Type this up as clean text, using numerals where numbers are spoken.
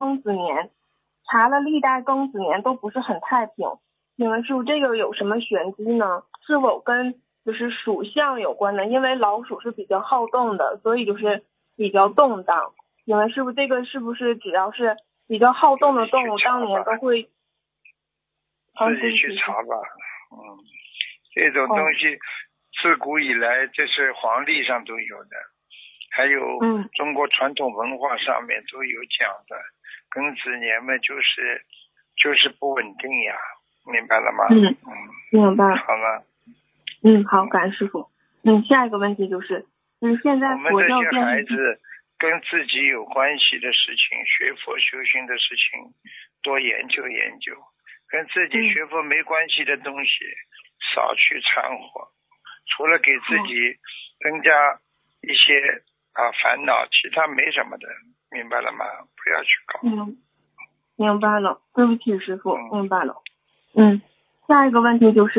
庚子年，查了历代庚子年都不是很太平，请问师傅这个有什么玄机呢？是否跟就是属相有关的？因为老鼠是比较好动的，所以就是比较动荡。请问师傅这个是不是只要是比较好动的动物当年都会自己去查吧。这种东西自古以来这是黄历上都有的，还有中国传统文化上面都有讲的。庚子年嘛就是不稳定呀，明白了吗？ 明白。 好了。 好，感恩师傅。下一个问题就是现在佛教我们这些孩子跟自己有关系的事情，学佛修行的事情多研究研究，跟自己学佛没关系的东西少去掺和，除了给自己增加一些烦恼，其他没什么的，明白了吗？不要去搞。 明白了，对不起师傅，明白了。下一个问题就是